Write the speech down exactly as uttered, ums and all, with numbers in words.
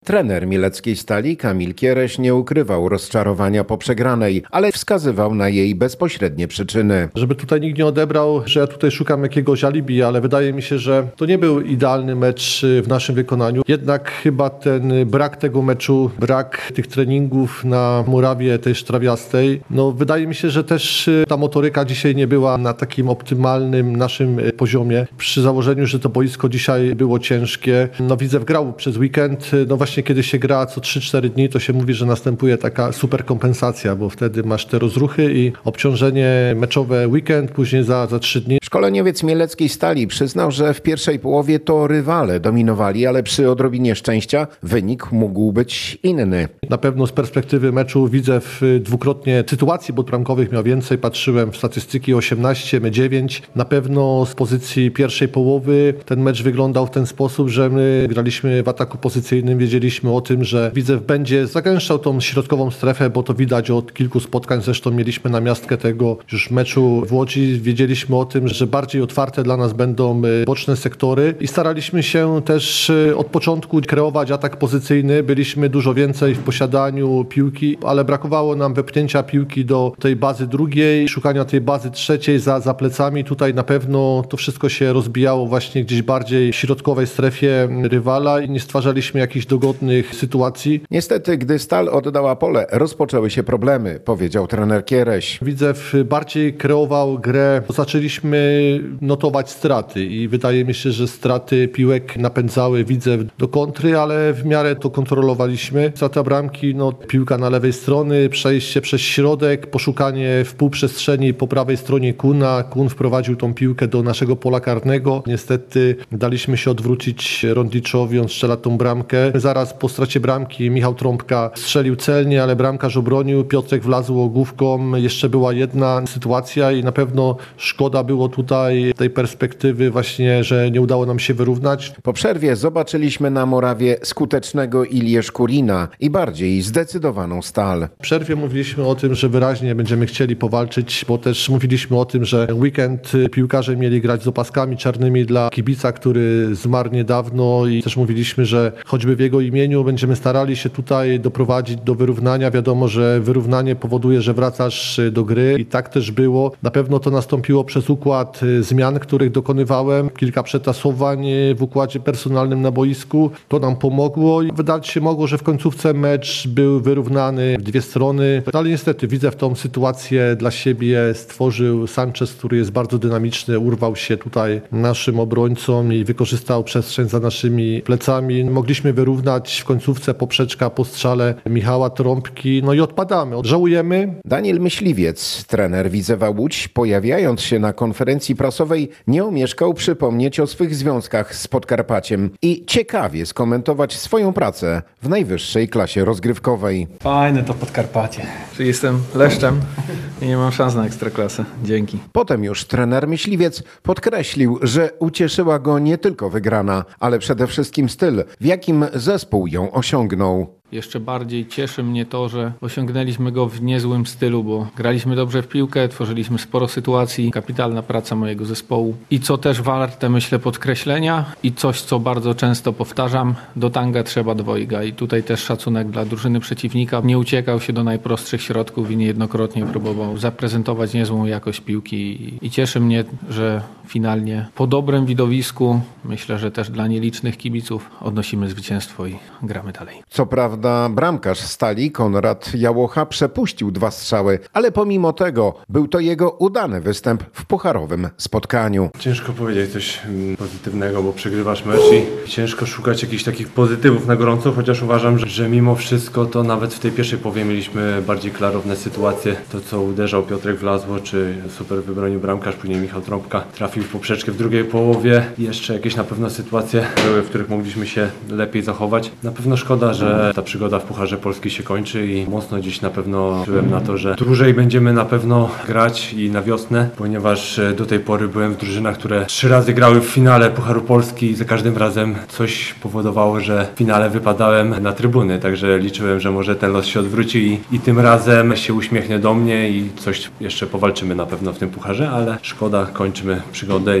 Trener mieleckiej Stali Kamil Kiereś nie ukrywał rozczarowania po przegranej, ale wskazywał na jej bezpośrednie przyczyny. Żeby tutaj nikt nie odebrał, że ja tutaj szukam jakiegoś alibi, ale wydaje mi się, że to nie był idealny mecz w naszym wykonaniu. Jednak chyba ten brak tego meczu, brak tych treningów na murawie tej sztrawiastej, no wydaje mi się, że też ta motoryka dzisiaj nie była na takim optymalnym naszym poziomie. Przy założeniu, że to boisko dzisiaj było ciężkie, no Widzew grał przez weekend, no właśnie kiedy się gra co trzy cztery dni, to się mówi, że następuje taka super kompensacja, bo wtedy masz te rozruchy i obciążenie meczowe weekend, później za, za trzy dni. Szkoleniowiec mieleckiej Stali przyznał, że w pierwszej połowie to rywale dominowali, ale przy odrobinie szczęścia wynik mógł być inny. Na pewno z perspektywy meczu Widzew dwukrotnie sytuacji bramkowych miał więcej. Patrzyłem w statystyki osiemnaście, my dziewięć. Na pewno z pozycji pierwszej połowy ten mecz wyglądał w ten sposób, że my graliśmy w ataku pozycyjnym, wiedzieliśmy o tym, że Widzew będzie zagęszczał tą środkową strefę, bo to widać od kilku spotkań. Zresztą mieliśmy namiastkę tego już meczu w Łodzi. Wiedzieliśmy o tym, że bardziej otwarte dla nas będą boczne sektory i staraliśmy się też od początku kreować atak pozycyjny. Byliśmy dużo więcej w posiadaniu piłki, ale brakowało nam wepchnięcia piłki do tej bazy drugiej, szukania tej bazy trzeciej za, za plecami. Tutaj na pewno to wszystko się rozbijało właśnie gdzieś bardziej w środkowej strefie rywala i nie stwarzaliśmy jakichś dogodnych sytuacji. Niestety, gdy Stal oddała pole, rozpoczęły się problemy, powiedział trener Kiereś. Widzew bardziej kreował grę. Zaczęliśmy notować straty i wydaje mi się, że straty piłek napędzały Widzew do kontry, ale w miarę to kontrolowaliśmy. Strata bramki, no, piłka na lewej strony, przejście przez środek, poszukanie w półprzestrzeni po prawej stronie Kuna. Kun wprowadził tą piłkę do naszego pola karnego. Niestety daliśmy się odwrócić Rondiczowi, on strzela tą bramkę. Zaraz po stracie bramki Michał Trąbka strzelił celnie, ale bramkarz obronił. Piotrek wlazł główką. Jeszcze była jedna sytuacja i na pewno szkoda było tutaj tej perspektywy właśnie, że nie udało nam się wyrównać. Po przerwie zobaczyliśmy na murawie skutecznego Ilię Szkurina i bardziej zdecydowaną Stal. W przerwie mówiliśmy o tym, że wyraźnie będziemy chcieli powalczyć, bo też mówiliśmy o tym, że weekend piłkarze mieli grać z opaskami czarnymi dla kibica, który zmarł niedawno i też mówiliśmy, że choćby w jego imieniu będziemy starali się tutaj doprowadzić do wyrównania. Wiadomo, że wyrównanie powoduje, że wracasz do gry i tak też było. Na pewno to nastąpiło przez układ zmian, których dokonywałem. Kilka przetasowań w układzie personalnym na boisku. To nam pomogło i wydać się mogło, że w końcówce mecz był wyrównany w dwie strony. Ale niestety widzę w tą sytuację dla siebie stworzył Sanchez, który jest bardzo dynamiczny, urwał się tutaj naszym obrońcom i wykorzystał przestrzeń za naszymi plecami. Mogliśmy wyrównać w końcówce poprzeczka po strzale Michała Trąbki. No i odpadamy. Żałujemy. Daniel Myśliwiec, trener Widzewa Łódź, pojawiając się na konferencji prasowej, nie omieszkał przypomnieć o swych związkach z Podkarpaciem i ciekawie skomentować swoją pracę w najwyższej klasie rozgrywkowej. Fajne to Podkarpacie. Jestem leszczem i nie mam szans na ekstraklasę. Dzięki. Potem już trener Myśliwiec podkreślił, że ucieszyła go nie tylko wygrana, ale przede wszystkim styl, w jakim zespół ją osiągnął. Jeszcze bardziej cieszy mnie to, że osiągnęliśmy go w niezłym stylu, bo graliśmy dobrze w piłkę, tworzyliśmy sporo sytuacji, kapitalna praca mojego zespołu. I co też warte, myślę, podkreślenia i coś, co bardzo często powtarzam, do tanga trzeba dwojga. I tutaj też szacunek dla drużyny przeciwnika. Nie uciekał się do najprostszych środków i niejednokrotnie próbował zaprezentować niezłą jakość piłki. I cieszy mnie, że finalnie po dobrym widowisku, myślę, że też dla nielicznych kibiców, odnosimy zwycięstwo i gramy dalej. Co prawda bramkarz Stali Konrad Jałocha przepuścił dwa strzały, ale pomimo tego był to jego udany występ w pucharowym spotkaniu. Ciężko powiedzieć coś pozytywnego, bo przegrywasz mecz i ciężko szukać jakichś takich pozytywów na gorąco, chociaż uważam, że, że mimo wszystko to nawet w tej pierwszej połowie mieliśmy bardziej klarowne sytuacje. To, co uderzał Piotrek Wlazło, czy super wybronił bramkarz, później Michał Trąbka trafił w poprzeczkę w drugiej połowie. Jeszcze jakieś na pewno sytuacje były, w których mogliśmy się lepiej zachować. Na pewno szkoda, że ta przygoda w Pucharze Polski się kończy i mocno dziś na pewno liczyłem na to, że dłużej będziemy na pewno grać i na wiosnę, ponieważ do tej pory byłem w drużynach, które trzy razy grały w finale Pucharu Polski i za każdym razem coś powodowało, że w finale wypadałem na trybuny, także liczyłem, że może ten los się odwróci i, i tym razem się uśmiechnie do mnie i coś jeszcze powalczymy na pewno w tym pucharze, ale szkoda, kończymy przygodę.